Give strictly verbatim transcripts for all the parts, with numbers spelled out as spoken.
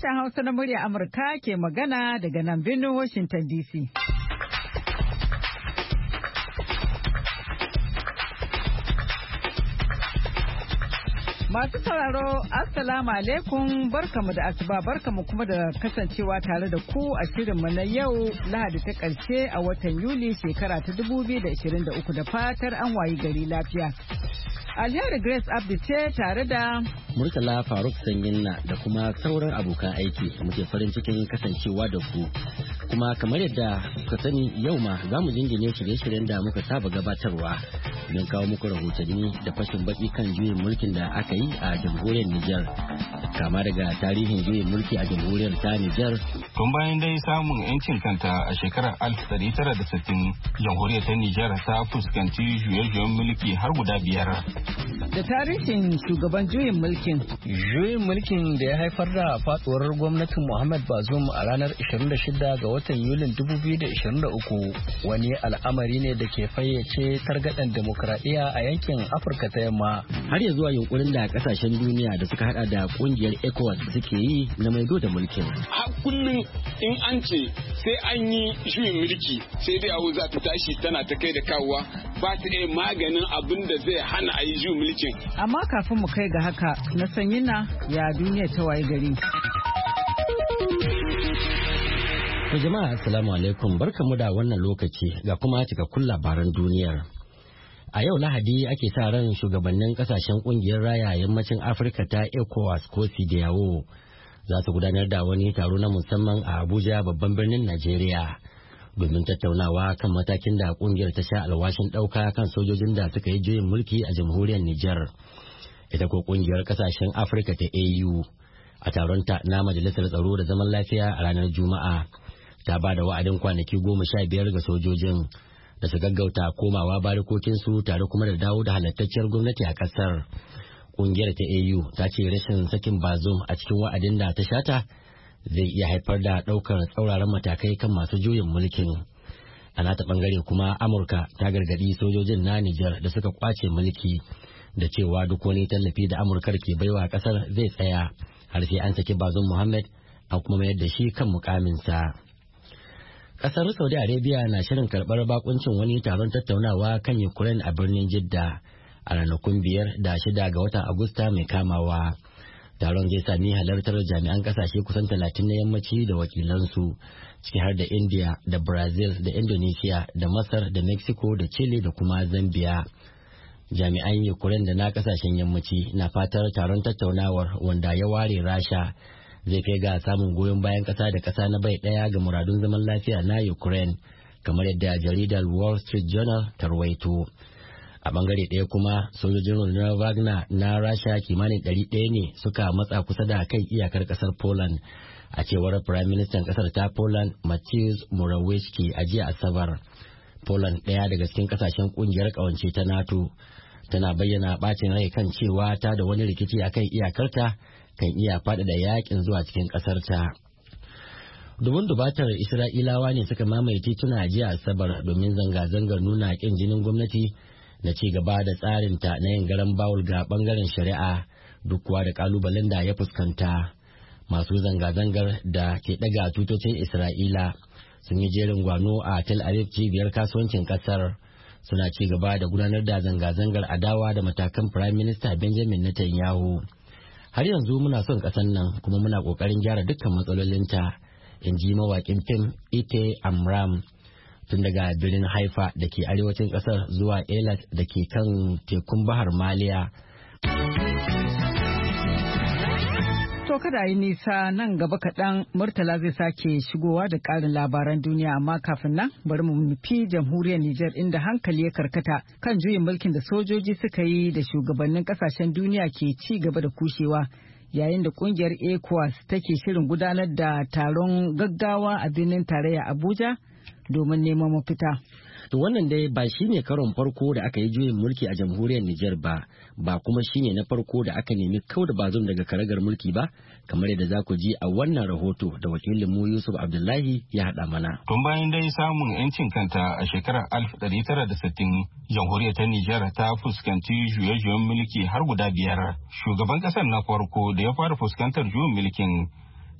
Sashen Hausa na murya Amurka ke magana daga nan birnin Washington D C. Masu sauraro, Assalamu alaikum, barkamu da asuba, barkamu kuma da kasancewa tare da ku a shirinmu na yau Lahadi ta ƙarshe a watan Yuli shekara ta dubu biyu da ashirin da uku da fatar an wayi gari lafiya. Alheri Grace Abdi ce tare da Murtala Faruk Sanyinna da kuma sauran abokan aiki muke farin cikin kasancewa da ku. Kuma kamar yadda kuka sani yau ma za mu jingine shirye-shiryen da muka saba gabatarwa don kawo muku rahotanni da fashin baki kan juyin mulkin da aka yi a jamhuriyar Nijar. Kama daga tarihin juyin mulki a jamhuriyar ta Nijar. Tun bayan dai samun 'yancin kanta a shekarar alif ɗari tara da sittin, jamhuriyar ta Nijar ta fuskanci juye-juyen mulki har guda biyar. Da tarihin shugaban juyin mulkin. Juyin mulkin da ya haifar da faduwar gwamnatin Muhammad Bazoum a ranar ishirin da shida ga watan Yulin dubu biyu da ashirin da uku wani al'amari ne da ke fayyace targaɗen demokradiyya a yankin Afirka ta Yamma. Har ya zuwa yunkurin da kasashen duniya da suka hada da kungiyar ECOWAS suke yi na maido da mulkin. Har kullum in an ce sai an yi juyin mulki sai dai abu za ta tashi tana ta kai da kawowa ba ta iya maganin abin da zai hana a yi juyin mulkin. Amma kafin mu kai ga haka na sanyina ya duniya ta waye gari. To jama'a assalamu alaikum, barkamu da wannan lokaci ga kuma cikakkun labaran duniyar. A yau Lahadi ake sa ran shugabannin kasashen kungiyar raya yammacin Afirka ta ECOWAS ko CEDEAO za su gudanar da wani taro na musamman a Abuja babban birnin Najeriya domin tattaunawa kan matakin da kungiyar ta sha alwashin ɗauka kan sojojin da suka yi juyin mulki a jamhuriyar Nijar. Ita ko kungiyar kasashen Afirka ta A U a taronta na Majalisar Tsaro da Zaman Lafiya a ranar Juma'a ta ba da wa'adin kwanaki goma sha biyar ga sojojin da su gaggauta komawa barikokinsu tare kuma da dawo da halattacciyar gwamnati a kasar. Kungiyar ta A U ta ce rashin sakin Bazoum a cikin wa'adin da ta shata zai iya haifar da ɗaukar tsauraran matakai kan masu juyin mulkin. A nata bangare kuma Amurka ta gargadi sojojin na Nijar da suka kwace mulki da cewa duk wani tallafi da Amurkar ke baiwa kasar zai tsaya har sai an saki Bazoum Muhammad an kuma mayar da shi kan mukaminsa. Kasar Saudi Arabia na shirin karɓar bakuncin wani taron tattaunawa kan Ukraine a birnin Jidda a ranakun biyar da shida ga watan Agusta mai kamawa. Taron zai sami halartar jami'an kasashe kusan talatin na yammaci da wakilansu ciki har da India da Brazil da Indonesia da Masar da Mexico da Chile da kuma Zambia. Jami'an Ukraine da na kasashen yammaci na fatar taron tattaunawar wanda ya ware Rasha zai kai ga samun goyon bayan kasa da kasa na bai daya ga muradun zaman lafiya na Ukraine kamar yadda jaridar Wall Street Journal ta rawaito. A bangare ɗaya kuma sojojin rundunar Wagner na Rasha kimanin ɗari ɗaya ne suka matsa kusa da kan iyakar kasar Poland a cewar Prime Minister kasar ta Poland Mateusz Morawiecki a jiya Asabar. Poland ɗaya daga cikin kasashen kungiyar kawance ta NATO tana bayyana bacin rai kan cewa ta da wani rikici akan iyakarta kan iya faɗaɗa yakin zuwa cikin ƙasarta. Dubun dubatar Isra'ilawa ne suka mamaye tituna jiya Asabar domin zanga-zangar nuna ƙin jinin gwamnati na ci gaba da tsarinta na yin garan bawul ga ɓangaren shari'a duk kuwa da ƙalubalen da ya fuskanta. Masu zanga-zangar da ke ɗaga tutocin Isra'ila sun yi jerin gwano a Tel Aviv cibiyar kasuwancin ƙasar. Suna ci gaba da gudanar da zanga-zangar adawa da matakan Prime Minister Benjamin Netanyahu. Har yanzu muna son ƙasar nan kuma muna ƙoƙarin gyara dukkan matsalolinta, in ji mawaƙin fim Ite Amram. Tun daga birnin Haifa da ke arewacin ƙasar zuwa Eilat da ke kan tekun Bahar Maliya. To kada yi nisa nan gaba kaɗan Murtala zai sake shigowa da ƙarin labaran duniya amma kafin nan bari mu nufi jamhuriyar Nijar inda hankali ya karkata kan juyin mulkin da sojoji suka yi da shugabannin ƙasashen duniya ke ci gaba da kushewa yayin da ƙungiyar ECOWAS take shirin gudanar da taron gaggawa a birnin tarayya Abuja domin neman mafita. To wannan dai ba shi ne karon farko da aka yi juyin mulki a jamhuriyar Nijar ba, ba kuma shi ne na farko da aka nemi kau da Bazoum daga karagar mulki ba, kamar yadda za ku ji a wannan rahoto da wakilin mu Yusuf Abdullahi ya haɗa mana. Tun bayan dai samun 'yancin kanta a shekarar alif ɗari tara da sittin, jamhuriyar ta Nijar ta fuskanci juye-juyen mulki har guda biyar. Shugaban ƙasar na farko da ya fara fuskantar juyin mulkin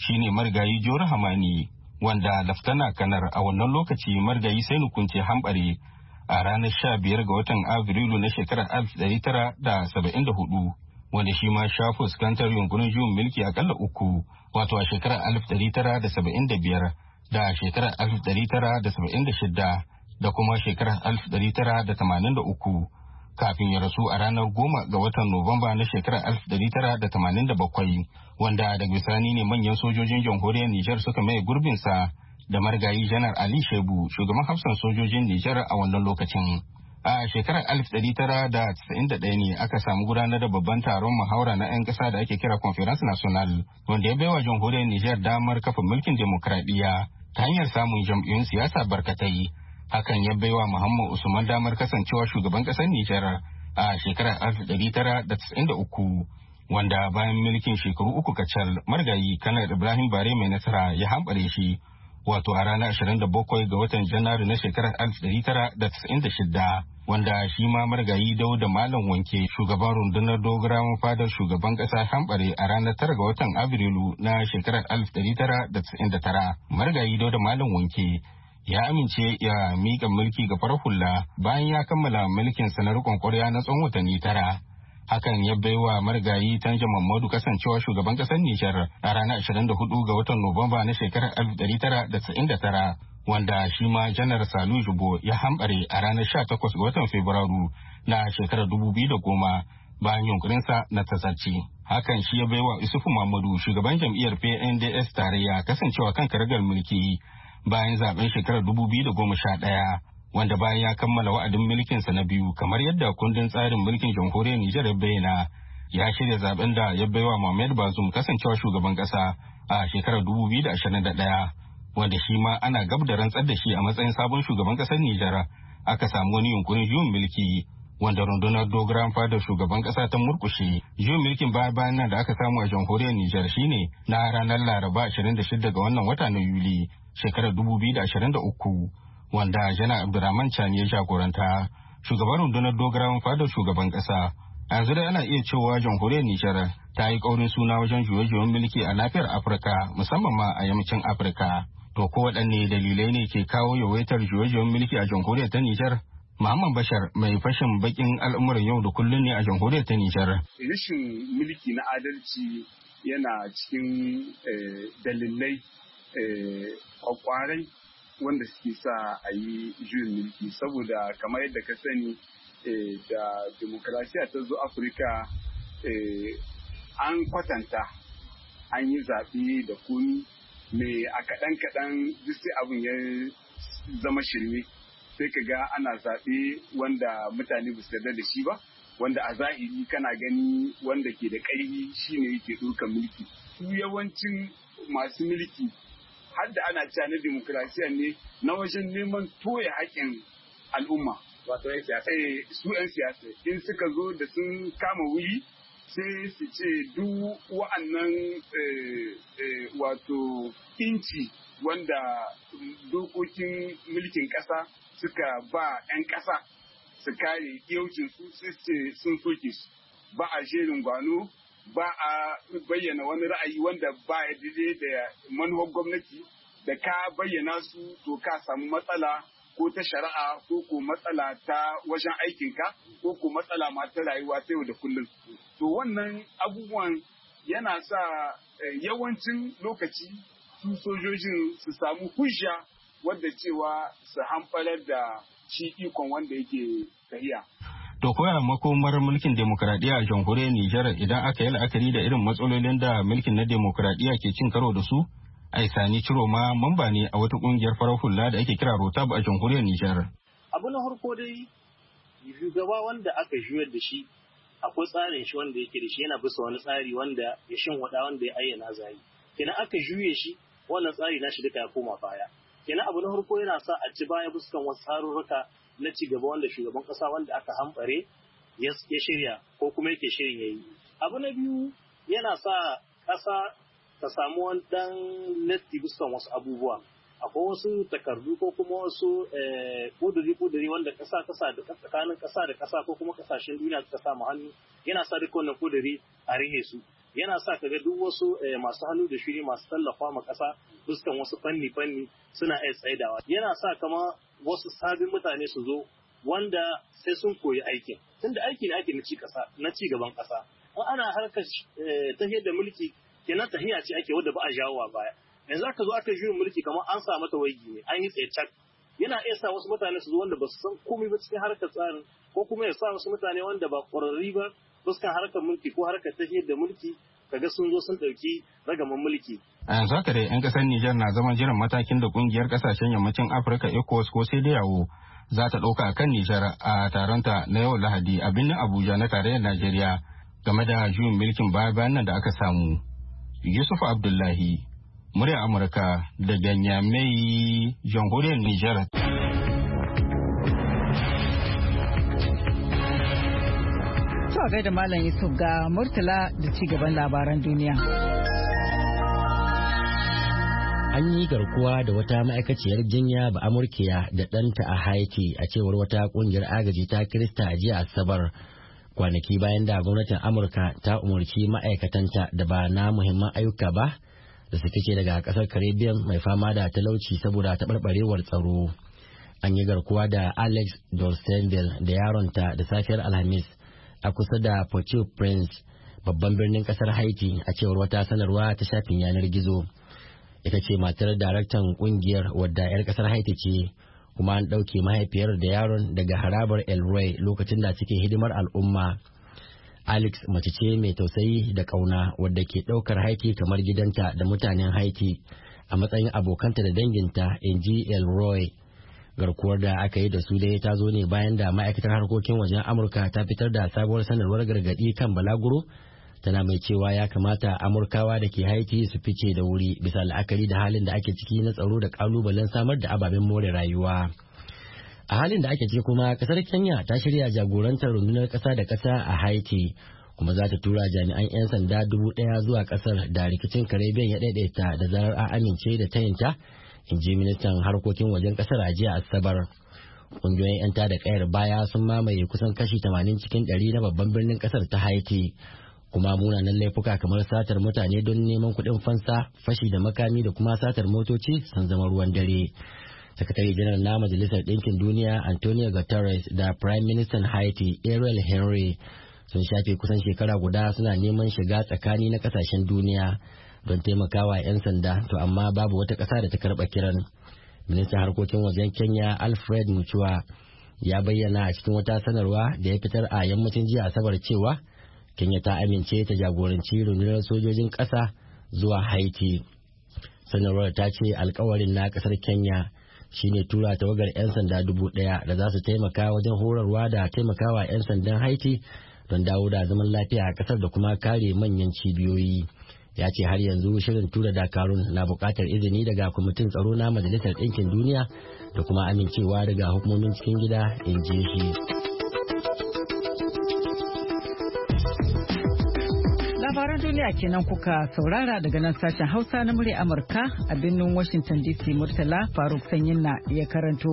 shine marigayi Jori Hamani, wanda Laftana Kanar a wannan lokaci marigayi sai nukunce hambare a ranar sha biyar ga watan Afrilu na shekarar alif ɗari tara da saba'in da hudu, wanda shi ma sha fuskantar yunkurin juyin mulki akalla uku, wato a shekarar alif ɗari tara da saba'in da biyar da shekarar alif ɗari tara da saba'in da shida da kuma shekarar alif ɗari tara da tamanin da uku, kafin ya rasu a ranar goma ga watan Nuwamba na shekarar alif ɗari tara da tamanin da bakwai, wanda daga bisani ne manyan sojojin jamhuriyar Nijar suka maye gurbinsa da marigayi Janar Ali Shebu, shugaban hafsan sojojin Nijar a wannan lokacin. A shekarar alif ɗari tara da casa'in da ɗaya ne aka samu gudanar da babban taron muhawara na 'yan ƙasa da ake kira Conference National, wanda ya baiwa jamhuriyar Nijar damar kafa mulkin demokradiyya ta hanyar samun jam'iyyun siyasa barkatai. Hakan ya baiwa Muhammad Usman damar kasancewa shugaban ƙasar Nijar a shekarar alif ɗari tara da casa'in da uku, wanda bayan mulkin shekaru uku kacal marigayi Kanar Ibrahim Bare mai nasara ya hambare shi, wato a ranar ashirin da bakwai ga watan Janairu na shekarar alif ɗari tara da casa'in da shida, wanda shi ma marigayi Dauda Malam Wanke, shugaban rundunar dogarawan fadar shugaban ƙasa hambare a ranar tara ga watan Afrilu na shekarar alif ɗari tara da casa'in da tara. Marigayi Dauda Malam Wanke ya amince ya miƙa mulki ga farar hula bayan ya kammala mulkin sa na riƙon ƙwarya na tsawon watanni tara. Hakan ya baiwa marigayi Tanja Mamadu kasancewa shugaban ƙasar Nijar a ranar ashirin da hudu ga watan Nuwamba na shekarar alif ɗari tara da casa'in da tara, wanda shi ma Janar Salu Jubo ya hambare a ranar sha takwas ga watan Fabrairu na shekarar dubu biyu da goma bayan yunkurinsa na tasarci. Hakan shi ya baiwa Isufu Mamadu, shugaban jam'iyyar P N D S tarayya, kasancewa kan karagar mulki bayan zaben shekarar dubu biyu da goma sha ɗaya, wanda bayan ya kammala wa'adin mulkinsa na biyu kamar yadda kundin tsarin mulkin jamhuriyar Nijar ya bayyana, ya shirya zaben da ya baiwa Mohamed Bazoum kasancewa shugaban ƙasa a shekarar dubu biyu da ashirin da ɗaya, wanda shi ma ana gab da rantsar da shi a matsayin sabon shugaban ƙasar Nijar. Aka samu wani yunkurin juyin mulki wanda rundunar dogaran fadar shugaban ƙasa ta murkushe. Juyin mulkin baya bayan nan da aka samu a jamhuriyar Nijar shine na ranar Laraba ashirin da shida ga wannan wata na Yuli shekarar dubu biyu da ashirin da uku, wanda Janar Abdurrahman Chani ya jagoranta, shugaban rundunar dogarawan fadar shugaban ƙasa. A yanzu dai ana iya cewa jamhuriyar Nijar ta yi ƙaurin suna wajen juye-juyen mulki a nafiyar Afirka, musamman ma a yammacin Afirka. To ko waɗanne dalilai ne ke kawo yawaitar juye-juyen mulki a jamhuriyar ta Nijar? Muhammad Bashar mai fashin bakin al'amuran yau da kullum ne a jamhuriyar ta Nijar. Rashin mulki na adalci yana cikin dalilai kwakwarai wanda suke sa a yi juyin mulki, saboda kamar yadda ka sani da demokrasiya ta zo Afirka an kwatanta an yi zaɓe da komi mai a kaɗan-kaɗan duk sai abin ya zama shirme, sai ka ga ana zaɓe wanda mutane ba su yarda da shi ba, wanda a zahiri kana gani wanda ke da ƙarfi shine yake ɗaukar mulki. Su yawancin masu mulki har da ana cewa na demokrasiya ne na wajen neman toye haƙƙin al'umma. Wato yan siyasa. Su 'yan siyasa in suka zo da sun kama wuri sai su ce duk wa'annan wato inci wanda dokokin mulkin ƙasa suka ba 'yan ƙasa su kare iyaucin su sai sun soke su. Ba a jerin gwano, ba a bayyana wani ra'ayi wanda ba ya daidai da manuwar gwamnati, da ka bayyana su to ka samu matsala ko ta shari'a ko ko matsala ta wajen aikinka ko ko matsala ma ta rayuwa ta yau da kullum. To wannan abubuwan yana sa yawancin lokaci su sojojin su samu hujja wadda cewa su hamfarar da shi ikon wanda yake tahiya. To koya makomar mulkin demokuraɗiyya a jamhuriyar Nijar idan aka yi la'akari da irin matsalolin da mulkin na demokuraɗiyya ke cin karo da su? Aisani Ciroma mamba ne a wata ƙungiyar farar hula da ake kira Rotab a jamhuriyar Nijar. Abu na farko dai shugaba wanda aka juyar da shi akwai tsarin shi wanda yake da shi, yana bisa wani tsari wanda ya shin wada wanda ya ayyana zai. Kenan aka juye shi wannan tsari na shi duka ya koma baya. Kenan abu na farko yana sa a ci baya buskan wasu tsarurruka na ci gaba wanda shugaban kasa wanda aka hambare ya shirya ko kuma yake shirin yayi. Abu na biyu yana sa kasa ta samu wani dan latti buskan wasu abubuwa. Akwai wasu takardu ko kuma wasu kuduri-kuduri wanda kasa kasa da tsakanin kasa da kasa ko kuma kasashen duniya suka samu hannu, yana sa duk wannan kuduri a rihe su. yana sa kaga duk wasu masu hannu da shiri masu tallafa ma ƙasa fuskan wasu fanni fanni suna iya tsaidawa. Yana sa kama wasu sabbin mutane su zo wanda sai sun koyi aikin, tunda aiki ne ake na ci ƙasa na ci gaban ƙasa. In ana harkar tahiyar da mulki kenan tahiya ce ake wadda ba a jawowa baya. Yanzu aka zo aka juyin mulki kamar an sa mata waigi ne, an yi tsaye cak. Yana iya sa wasu mutane su zo wanda ba su san komai ba cikin harkar tsarin, ko kuma ya sa wasu mutane wanda ba ƙwararri ba fuskan harkar mulki ko harkar tafiyar da mulki kaga sun zo sun ɗauki ragaman mulki. A yanzu haka dai 'yan ƙasar Nijar na zaman jiran matakin da ƙungiyar ƙasashen yammacin Afirka ECOWAS ko CEDEAO za ta ɗauka a kan Nijar a taronta na yau Lahadi a birnin Abuja na tarayyar Najeriya game da juyin mulkin baya-bayan nan da aka samu. Yusuf Abdullahi, murya Amurka daga Niamey, jamhuriyar Nijar. A gaida Malam Yusuf ga Murtala da ci gaban labaran duniya. An yi garkuwa da wata ma'aikaciyar jinya ba Amurkiya da ɗanta a Haiti a cewar wata ƙungiyar agaji ta Kirista a jiya Asabar. Kwanaki bayan da gwamnatin Amurka ta umarci ma'aikatanta da ba na muhimman ayyuka ba da su fice daga ƙasar Caribbean mai fama da talauci saboda taɓarɓarewar tsaro. An yi garkuwa da Alex Dolcenville da yaronta da safiyar Alhamis a kusa da Port-au-Prince, babban birnin kasar Haiti, a cewar wata sanarwa ta shafin yanar gizo. Ita ce matar daraktan kungiyar wadda 'yar kasar Haiti ce, kuma an ɗauke mahaifiyar da yaron daga harabar El Rey lokacin da suke hidimar al'umma. Alex mace ce mai tausayi da ƙauna wadda ke ɗaukar Haiti kamar gidanta da mutanen Haiti a matsayin abokanta da danginta, in ji El Rey. Garkuwar da aka yi da su dai ta zo ne bayan da ma'aikatar harkokin wajen Amurka ta fitar da sabuwar sanarwar gargaɗi kan balaguro, tana mai cewa ya kamata Amurkawa da ke Haiti su fice da wuri bisa la'akari da halin da ake ciki na tsaro da kalubalen samar da ababen more rayuwa. A halin da ake ciki kuma kasar Kenya ta shirya jagorantar rundunar ƙasa da ƙasa a Haiti, kuma za ta tura jami'an 'yan sanda dubu ɗaya zuwa ƙasar da rikicin Caribbean ya ɗaiɗaita da zarar an amince da tayinta, in ji ministan harkokin wajen kasar a jiya Asabar. Kungiyoyin 'yan tada kayar baya sun mamaye kusan kashi tamanin cikin ɗari na babban birnin kasar ta Haiti, kuma munanan laifuka kamar satar mutane don neman kuɗin fansa, fashi da makami da kuma satar motoci sun zama ruwan dare. Sakatare janar na Majalisar Ɗinkin Duniya Antonio Guterres da Prime Minister Haiti Ariel Henry sun shafe kusan shekara guda suna neman shiga tsakani na kasashen duniya don taimakawa 'yan sanda, to amma babu wata ƙasa da ta karɓa kiran. Ministan harkokin wajen Kenya Alfred Mutua ya bayyana a cikin wata sanarwa da ya fitar a yammacin jiya Asabar cewa Kenya ta amince ta jagoranci rundunar sojojin ƙasa zuwa Haiti. Sanarwar ta ce alkawarin na ƙasar Kenya shine tura tawagar 'yan sanda dubu ɗaya da za su taimaka wajen horarwa da taimakawa 'yan sandan Haiti don dawo da zaman lafiya a ƙasar da kuma kare manyan cibiyoyi. Ya ce har yanzu shirin tura dakarun na buƙatar izini daga kwamitin tsaro na Majalisar Ɗinkin Duniya da kuma amincewa daga hukumomin cikin gida, in ji shi. Labaran duniya kenan kuka saurara daga nan sashen Hausa na murya Amurka a birnin Washington D C. Murtala Faruk Sanyin na iya karanto.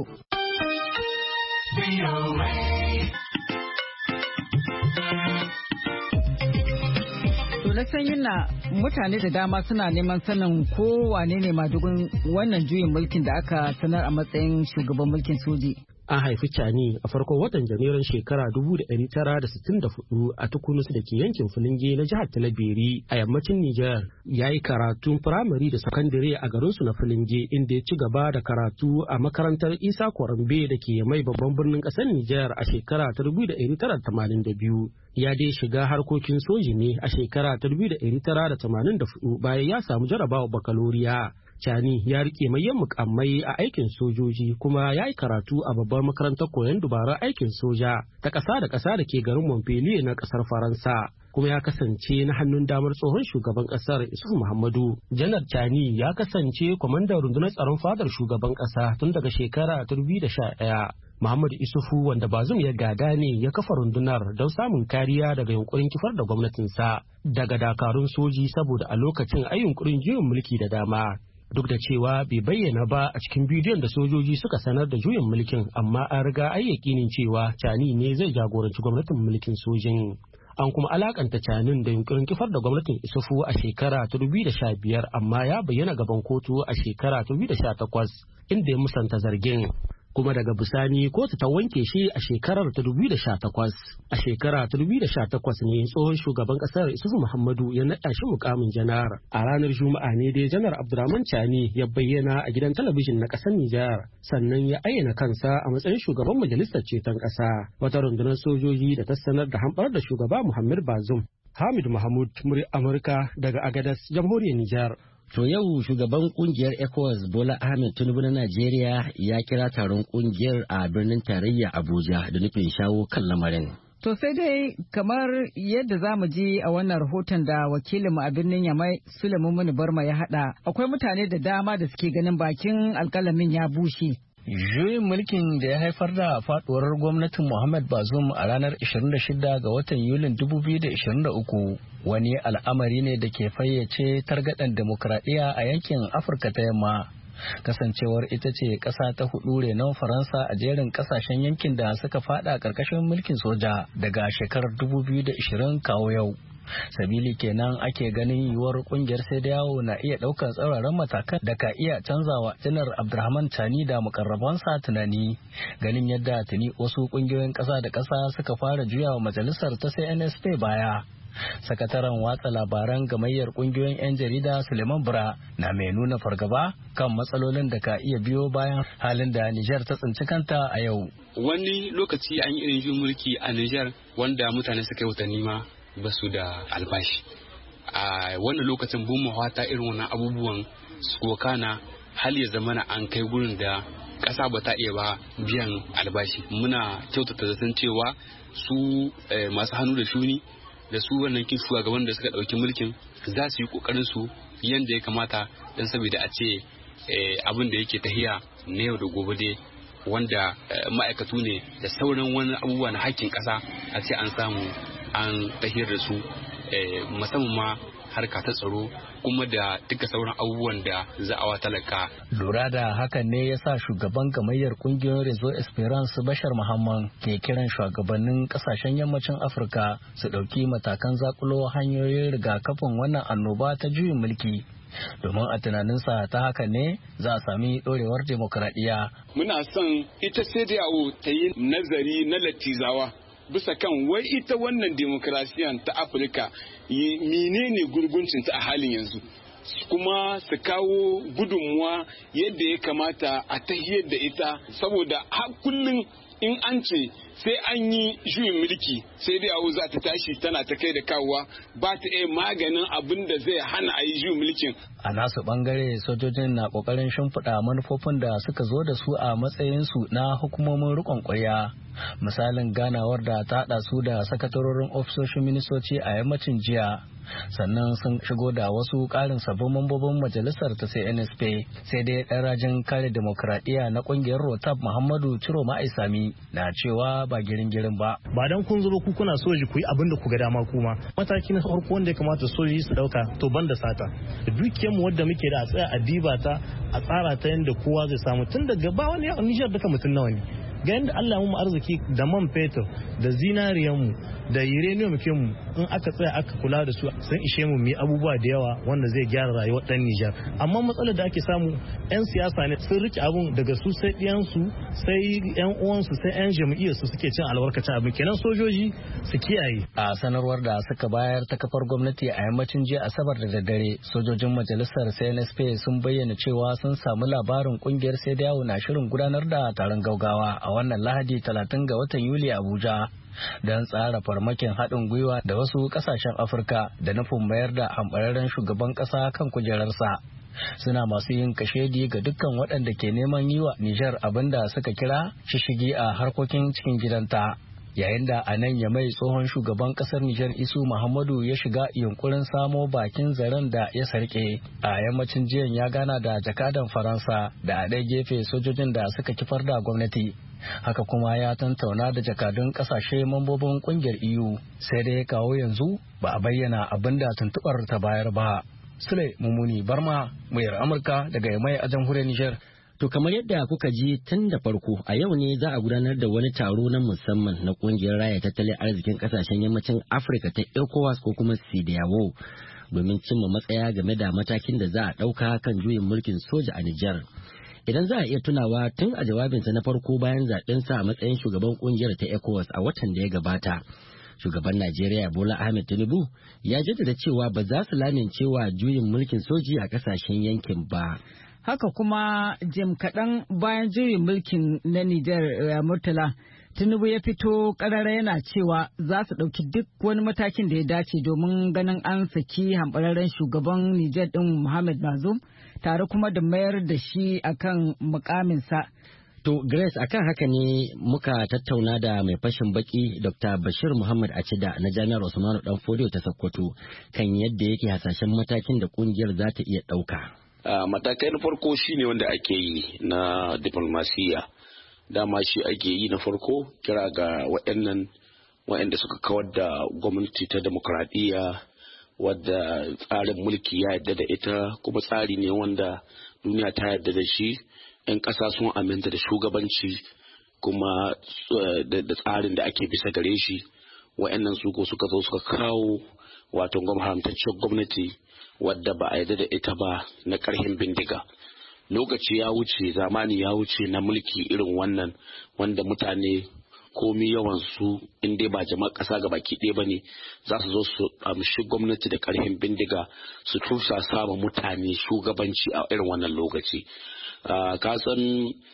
Na sanyin na mutane da dama suna neman sanin ko wane ne madugun wannan juyin mulkin da aka sanar a matsayin shugaban mulkin soji. An haifi Cani a farkon watan Janairun shekara dubu da ɗari tara da sittin da hudu a Tukunus da ke yankin Filinge na jihar Talabiri a yammacin Nijar. Ya yi karatun firamare da sakandare a garinsu na Filinge, inda ya ci gaba da karatu a makarantar Isa Kwarambe da ke mai babban birnin ƙasar Nijar a shekara ta dubu da ɗari tara da tamanin da biyu. Ya dai shiga harkokin soji ne a shekara ta dubu da ɗari tara da tamanin da hudu bayan ya samu jarabawa bakaloriya. Cani ya rike manyan mukammai a aikin sojoji kuma ya yi karatu a babbar makarantar koyon dubarun aikin soja ta ƙasa da ƙasa da ke garin Montpellier na ƙasar Faransa. Kuma ya kasance na hannun damar tsohon shugaban ƙasar Isufu Muhammadu. Janar Cani ya kasance kwamandan rundunar tsaron fadar shugaban ƙasa tun daga shekara ta dubu da sha ɗaya. Muhammadu Isufu, wanda Bazum ya gada ne, ya kafa rundunar don samun kariya daga yunkurin kifar da gwamnatinsa daga dakarun soji saboda a lokacin ai yunkurin juyin mulki da dama. Duk da cewa bai bayyana ba a cikin bidiyon da sojoji suka sanar da juyin mulkin, amma an riga ai yakinin cewa Cani ne zai jagoranci gwamnatin mulkin sojin. An kuma alakanta Canin da yunkurin kifar da gwamnatin Isufu a shekara ta dubu da sha biyar amma ya bayyana gaban kotu a shekara ta dubu da sha takwas inda ya musanta zargin. Kuma daga bisani kotu ta wanke shi a shekarar ta dubu da sha takwas. A shekara ta dubu da sha takwas ne tsohon shugaban kasar Isufu Muhammadu ya naɗa shi mukamin janar. A ranar Juma'a ne dai janar Abdurrahman Chani ya bayyana a gidan talabijin na ƙasar Nijar, sannan ya ayyana kansa a matsayin shugaban majalisar ceton ƙasa. Wata rundunar sojoji da ta sanar da hamɓar da shugaba Muhammad Bazoum. Hamid Mahmud, murya Amurka daga Agadas, Jamhuriyar Nijar. To yau shugaban kungiyar ECOWAS Bola Ahmed Tinubu na Najeriya ya kira taron kungiyar a birnin tarayya Abuja da nufin shawo kan lamarin. To sai dai kamar yadda za mu ji a wannan rahoton da wakilinmu a birnin Yamai Suleiman Muni Barma ya haɗa, akwai mutane da dama da suke ganin bakin alkalamin ya bushe. Juyin mulkin da ya haifar da faduwar gwamnatin Muhammad Bazoum a ranar ishirin da shida ga watan Yulin dubu biyu da ishirin da uku wani al'amari ne da ke fayyace targaɗen demokradiyya a yankin Afirka ta Yamma. Kasancewar ita ce ƙasa ta hudu renon Faransa a jerin ƙasashen yankin da suka fada ƙarƙashin mulkin soja daga shekarar dubu biyu da ishirin kawo yau. Sabili kenan ake ganin yiwuwar kungiyar sai da yawo na iya daukar tsauraran matakan da ka iya canzawa janar Abdurrahman Tani da mukarrabansa tunani, ganin yadda tuni wasu kungiyoyin kasa da kasa suka fara juyawa majalisar ta C N S P baya. Sakataren watsa labaran gamayyar kungiyoyin 'yan jarida Suleiman Bura na mai nuna fargaba kan matsalolin da ka iya biyo bayan halin da Nijar ta tsinci kanta a yau. Wani lokaci an yi irin juyin mulki a Nijar wanda mutane suka yi watanni ma ba su da albashi. A wannan lokacin bin mahwata irin wannan abubuwan su kana hal ya zamana an kai gurin da ƙasa ba ta iya ba biyan albashi. Muna kyautata zaton cewa su masu hannu da shuni da su wannan kin shugaban da suka ɗauki mulkin za su yi ƙoƙarin su yanda ya kamata don saboda a ce abin da yake tahiya na yau da gobe dai wanda ma'aikatu ne da sauran wani abubuwa na hakkin ƙasa a ce an samu an tahiyar da su musamman ma harka ta tsaro kuma da duka sauran abubuwan da za a talaka. Lura da hakan ne ya sa shugaban gamayyar kungiyoyin Rezo Esperance Bashar Muhammad ke kiran shugabannin kasashen yammacin Afirka su ɗauki matakan zakulo hanyoyin rigakafin wannan annoba ta juyin mulki. Domin a tunaninsa ta haka ne za a sami ɗorewar demokuraɗiyya. Muna son ita sai da yawo ta yi nazari na latizawa bisa kan wai ita wannan demokrasiyan ta Afirka menene gurguncinta a halin yanzu, kuma su kawo gudunmuwa yadda ya kamata a tahiyar da ita, saboda har kullum in an ce sai an yi juyin mulki sai dai awu za ta tashi tana ta kai da kawowa ba ta iya maganin abin da zai hana a yi juyin mulkin. A nasu bangare sojojin na kokarin shimfiɗa manufofin da suka zo da su a matsayinsu na hukumomin riƙon ƙwarya. Misalin ganawar da ta haɗa su da sakatarorin ofisoshin ministoci a yammacin jiya. Sannan sun shigo da wasu ƙarin sabbin mambobin majalisar ta C N S P, sai dai ɗan rajin kare demokradiyya na ƙungiyar Rotab Muhammadu Ciro Ma'aisami na cewa ba girin-girin ba. Ba dan kun zo ku kuna soji ku yi abin da ku ga dama kuma. Mataki na farko wanda ya kamata soji su dauka to ban da sata. Dukiyar mu wadda muke da a tsaya a diba ta a tsara ta yadda kowa zai samu tun daga ba wani a Nijar duka mutum nawa ne. Ga yadda Allah mu arziki da man fetur da zinariyanmu da uranium mu in aka tsaya aka kula da su sun ishe mu mu abubuwa da yawa wanda zai gyara rayuwar dan Nijar. Amma matsalar da ake samu yan siyasa ne sun rike abun daga su sai ɗiyan su sai yan uwan su sai yan jam'iyyar su suke cin albarkacin abin, kenan sojoji su kiyaye. A sanarwar da suka bayar ta kafar gwamnati a yammacin jiya Asabar da daddare, sojojin majalisar C N S P sun bayyana cewa sun samu labarin kungiyar sai da yawo na shirin gudanar da taron gaugawa a wannan Lahadi talatin ga watan Yuli a Abuja don tsara farmakin haɗin gwiwa da wasu ƙasashen Afirka da nufin mayar da hambararren shugaban ƙasa kan kujerarsa. Suna masu yin kashedi ga dukkan waɗanda ke neman yi wa Nijar abin da suka kira shishigi a harkokin cikin gidanta. Yayin da a nan ya mai tsohon shugaban kasar Nijar Isu Muhammadu ya shiga yunkurin samo bakin zaren da ya sarke, a yammacin jiyan ya gana da jakadan Faransa da a ɗaya gefe sojojin da suka kifar da gwamnati. Haka kuma ya tantauna da jakadun kasashe mambobin kungiyar E U, sai dai kawo yanzu ba a bayyana abin da tuntuɓar ta bayar ba. Sule Mumuni Barma, muryar Amurka daga Yamai a jamhuriyar Nijar. To kamar yadda kuka ji tun da farko a yau ne za a gudanar da wani taro na musamman na kungiyar raya tattalin arzikin kasashen yammacin Afirka ta ECOWAS ko kuma CEDEAO domin cimma matsaya game da matakin da za a ɗauka kan juyin mulkin soja a Nijar. Idan za a iya tunawa tun a jawabinsa na farko bayan zaɓensa a matsayin shugaban kungiyar ta ECOWAS a watan da ya gabata. Shugaban Najeriya Bola Ahmed Tinubu ya jaddada cewa ba za su lamincewa juyin mulkin soji a kasashen yankin ba. Haka kuma jim kaɗan bayan juyin mulkin na Nijar Murtala, Tinubu ya fito ƙarara yana cewa za su ɗauki duk wani matakin da ya dace domin ganin an saki hamɓararren shugaban Nijar ɗin Muhammad Bazoum tare kuma da mayar da shi akan mukaminsa. To Grace, akan haka ne muka tattauna da mai fashin baki Doctor Bashir Muhammad Acida na Jami'ar Usmanu Danfodiyo ta Sokoto kan yadda yake hasashen matakin da kungiyar za ta iya ɗauka. Uh, matakai na farko shine wanda ake yi na diplomasiya, dama shi ake yi na farko kira ga waɗannan waɗanda suka kawar da gwamnati ta demokradiyya wadda tsarin mulki ya yarda da ita, kuma tsari ne wanda duniya ta yarda da shi, 'yan ƙasa sun aminta da shugabanci kuma uh, da tsarin da ake bisa gare shi. Waɗannan su ko suka zo suka kawo wato gwamnataccen gwamnati wadda ba a yarda da ita ba na ƙarfin bindiga. Lokaci ya wuce, zamani ya wuce na mulki irin wannan wanda mutane komi yawan su in dai ba jama'a ƙasa ga baki ɗaya ba ne za su zo su amshi gwamnati da ƙarfin bindiga su tursa sama mutane shugabanci a irin wannan lokaci. Uh, ka san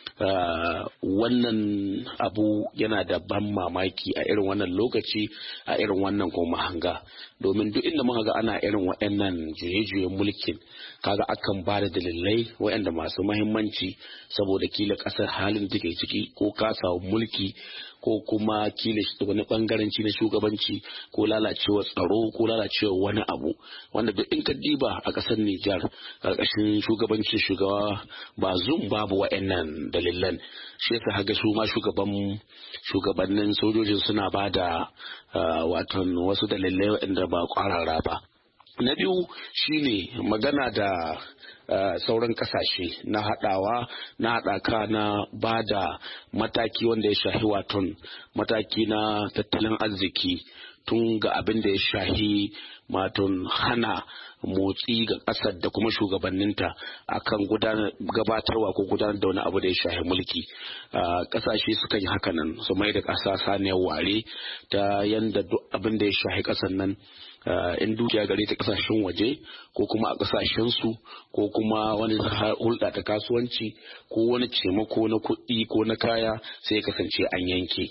uh, wannan abu yana da ban mamaki a irin wannan lokaci a irin wannan kuma hanga, domin duk inda muka ga ana irin waɗannan juye-juyen mulkin kaga akan ba da dalilai waɗanda masu mahimmanci saboda kila ƙasar halin da take ciki ko kasawa mulki ko kuma kila wani bangaranci na shugabanci ko lalacewa tsaro ko lalacewa wani abu wanda duk in ka diba a ƙasar Nijar ƙarƙashin shugabancin shugaba Bazoum babu wa'annan dalilan. Shi yasa haga su ma shugaban shugabannin sojojin suna ba da wato wasu dalilai waɗanda ba ƙwararra ba. Na biyu shine magana da Uh, sauran kasashe na haɗawa na haɗaka na ba da mataki wanda ya shahi waton mataki na tattalin arziki tun ga abin da ya shahi maton hana motsi ga ƙasar da kuma shugabanninta akan gudanar gabatarwa ko gudanar da wani abu da ya shahi mulki. Ƙasashe sukan yi hakanan su mai da ƙasa saniyar ware ta yanda duk abin da ya shahi ƙasar nan in dukiya gare ta kasashen waje ko kuma a kasashen su ko kuma wani hulɗa ta kasuwanci ko wani cemako na kuɗi ko na kaya sai ya kasance an yanke.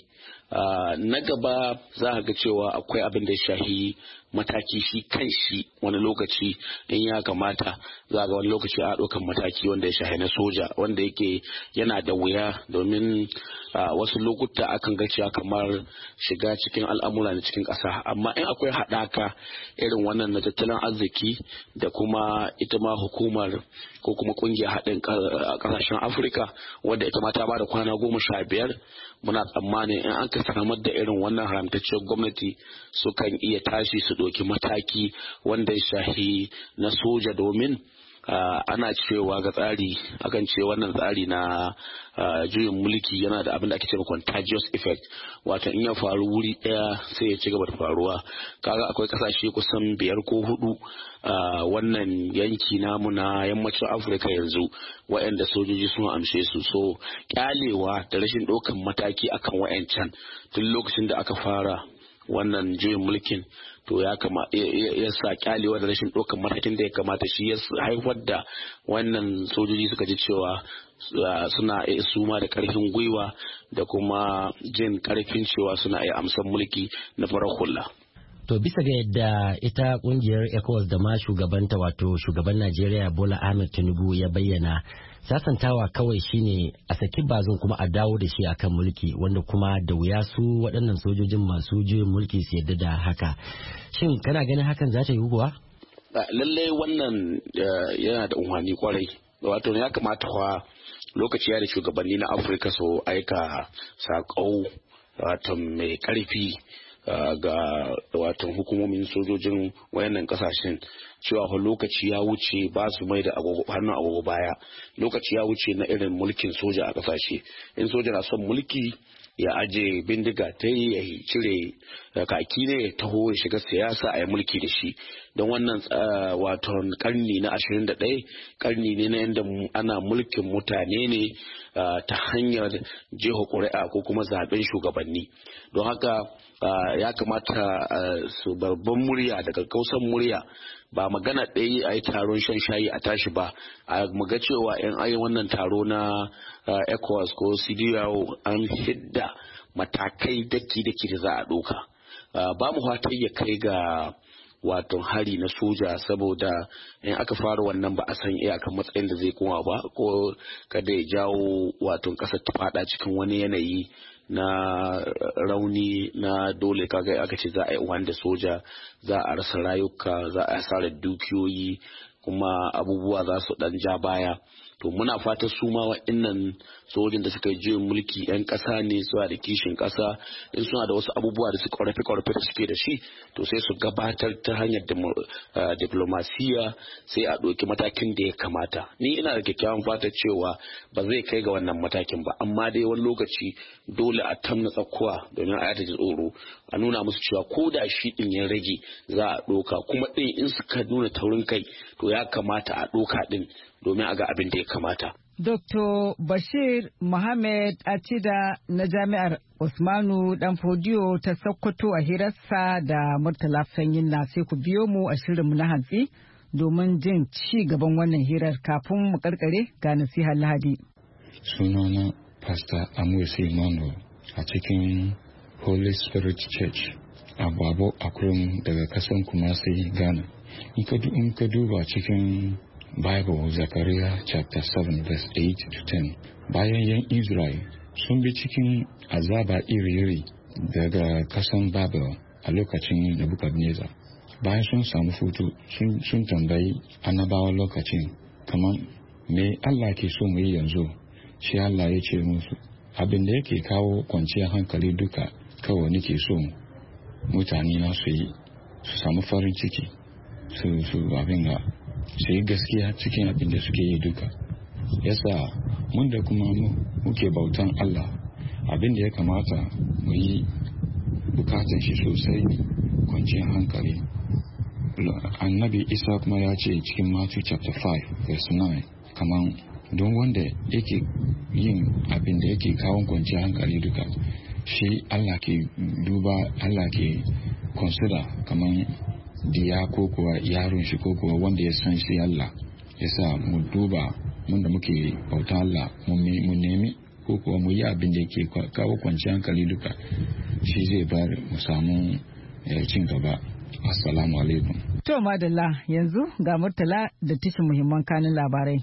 Na gaba za a ga cewa akwai abin da ya shahi mataki shi kan shi wani lokaci in ya kamata za ga wani lokaci a ɗaukan mataki wanda ya shahi na soja wanda yake yana da wuya domin wasu lokuta akan ga cewa kamar shiga cikin al'amura na cikin ƙasa, amma in akwai haɗaka irin wannan na tattalin arziki da kuma ita ma hukumar ko kuma ƙungiyar haɗin ƙasashen Afirka wadda ita ma ta ba da kwana goma sha biyar muna tsammanin in an ka samar da irin wannan haramtacciyar gwamnati sukan iya tashi su ɗauki mataki wanda ya shahi na soja domin Uh, ana cewa ga tsari akan ce wannan tsari na uh, juyin mulki yana da abin da ake cewa contagious effect, wato in ya faru wuri daya sai ya ci gaba da faruwa. Kaga akwai kasashe kusan biyar ko hudu uh, wannan yanki namu na yammacin Afirka yanzu waɗanda sojoji sun amshe su, so kyalewa da rashin ɗaukan mataki akan wayancan tun lokacin da aka fara wannan juyin mulkin to ya kama ya sa kyalewa da rashin ɗaukar matakin da ya kamata shi ya haifar da wannan sojoji suka ji cewa suna iya suma da karfin gwiwa da kuma jin karfin cewa suna iya amsan mulki na farar hula. To bisa ga yadda ita kungiyar ECOWAS da ma shugabanta wato shugaban Najeriya Bola Ahmed Tinubu ya bayyana sasantawa kawai shine a saki Bazoum kuma a dawo da shi akan mulki, wanda kuma da wuya su waɗannan sojojin masu juyin mulki su yadda da haka. Shin kana ganin hakan za ta yi kuwa? Lallai wannan yana da unhani kwarai, wato ya kamata fa lokaci ya da shugabanni na Afirka su aika saƙo wato mai ƙarfi ga watan hukumomin sojojin wayannan kasashen cewa fa lokaci ya wuce ba su mai da hannun agogo baya. Lokaci ya wuce na irin mulkin soja a kasashe. In soja na son mulki ya aje bindiga ta yi ya cire kaki ne ya taho ya shiga siyasa a yi mulki da shi. Don wannan wato karni na ashirin da ɗaya karni ne na yadda ana mulkin mutane ne ta hanyar jeho ƙuri'a ko kuma zaben shugabanni. Don haka ya kamata su babban murya da kakkausan murya, ba magana ɗaya a yi taron shan shayi a tashi ba, a muga cewa yan ayi wannan taro na ECOWAS ko C D A O an hidda matakai daki-daki da za a ɗauka. Ba mu fatan ya kai ga wato hari na soja, saboda in aka fara wannan ba a san iyakan matsayin da zai koma ba, ko kada ya jawo wato ƙasar ta fada cikin wani yanayi na rauni na dole. Kaga aka ce za a yi wanda soja, za a rasa rayuka, za a asarar dukiyoyi, kuma abubuwa za su dan ja baya. To muna fatan su ma wa'annan sojin da suka yi juyin mulki 'yan ƙasa ne, suna da kishin ƙasa, in suna da wasu abubuwa da su ƙorafe-ƙorafe da suke da shi, to sai su gabatar ta hanyar diplomasiya, sai a ɗauki matakin da ya kamata. Ni ina da kyakkyawan fatan cewa ba zai kai ga wannan matakin ba, amma dai wani lokaci dole a tamna tsakuwa domin a yata ji tsoro, a nuna musu cewa ko da shi ɗin ya rage za a ɗauka, kuma ɗin in suka nuna taurin kai to ya kamata a ɗauka ɗin domin a ga abin da ya kamata. Doktor Bashir Mohammed Acida na Jami'ar Usmanu Danfodiyo ta Sokoto a hirarsa da Murtala Sanyin na, sai ku biyo mu a shirinmu na hantsi domin jin ci gaban wannan hirar. Kafin mu karkare ga nasihar Lahadi. Sunana Pastor Amusi Emmanuel a cikin Holy Spirit Church a Babo Akron daga kasan Kumasi, Ghana. In ka duba cikin Bible, Zechariah chapter seven verse eight to ten. Bayan yan Israel sun bi cikin azaba iri-iri daga kasan Babel a lokacin Nebuchadnezzar. Bayan sun samu futu sun tambayi annabawa lokacin kamar me Allah ke so mu yi yanzu. Shi Allah ya ce musu abin da yake kawo kwanciyar hankali duka kawai nake so mutane na su yi, su samu farin ciki, su su abin ga su yi gaskiya cikin abin da suke yi duka. Yasa mun da kuma muke bautan Allah, abin da ya kamata mu yi bukatan shi sosai kwanciyar hankali. Annabi Isa kuma ya ce cikin Matthew chapter five verse nine kaman don wanda yake yin abin da yake kawo kwanciyar hankali duka, shi Allah ke duba, Allah ke consider kaman diya ko kuwa yaron shi ko kuwa wanda ya san shi Allah. Yasa mu duba mun da muke bauta Allah, mu nemi ko kuwa mu yi abin da yake kawo kwanciyar hankali duka, shi zai bar mu samu cin gaba. Assalamu alaikum. To madalla, yanzu ga Murtala da tishin muhimman kanin labarai.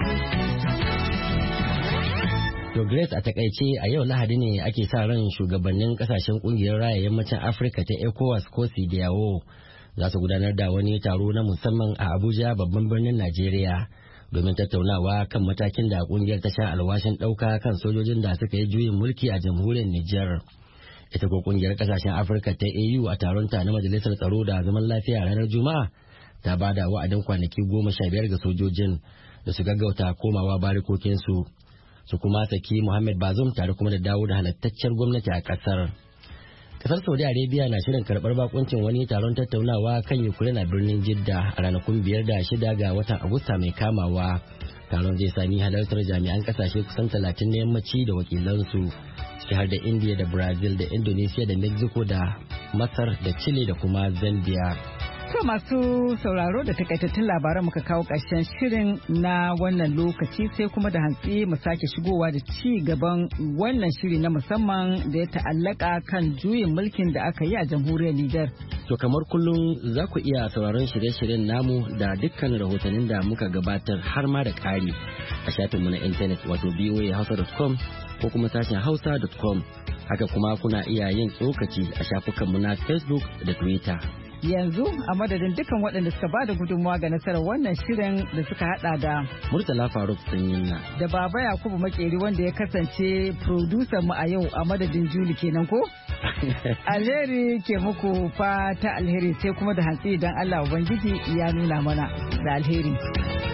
To Grace, a takaice a yau Lahadi ne ake sa ran shugabannin kasashen kungiyar raya yammacin Afirka ta ECOWAS ko C D A O za su gudanar da wani taro na musamman a Abuja, babban birnin Najeriya, domin tattaunawa kan matakin da kungiyar ta sha alwashin ɗauka kan sojojin da suka yi juyin mulki a jamhuriyar Nijar. Ita ko kungiyar kasashen Afirka ta A U a taron ta na Majalisar Tsaro da Zaman Lafiya ranar Juma'a ta ba da wa'adin kwanaki goma sha biyar ga sojojin da su gaggauta komawa barikokinsu su kuma saki Muhammad Bazoum tare kuma da dawo da halattacciyar gwamnati a kasar. Kasar Saudi Arabia na shirin karɓar bakuncin wani taron tattaunawa kan Ukraine a birnin Jidda a ranakun biyar da shida ga watan Agusta mai kamawa. Taron zai sami halartar jami'an kasashe kusan talatin na yammaci da wakilansu, ciki har da India da Brazil da Indonesia da Mexico da Masar da Chile da kuma Zambia. To masu sauraro, da takaitattun labaran muka kawo ƙarshen shirin na wannan lokaci, sai kuma da hantsi mu sake shigowa da ci gaban wannan shiri na musamman da ya ta'allaka kan juyin mulkin da aka yi a jamhuriyar Nijar. To kamar kullum za ku iya sauraron shirye-shiryen namu da dukkan rahotannin da muka gabatar har ma da ƙari a shafinmu na intanet wato b o a hausa dot com ko kuma sashen hausa dot com. Haka kuma kuna iya yin tsokaci a shafukanmu na Facebook da Twitter. yanzu a madadin dukan waɗanda suka ba da gudunmawa ga nasarar wannan shirin da suka hada da Murtala Faruk Sanyinna da Baba Yakubu Makeri wanda ya kasance producer mu a yau a madadin Juli kenan ko? Alheri ke muku fata alheri sai kuma da hantsi idan Allah Ubangiji ya nuna mana da alheri.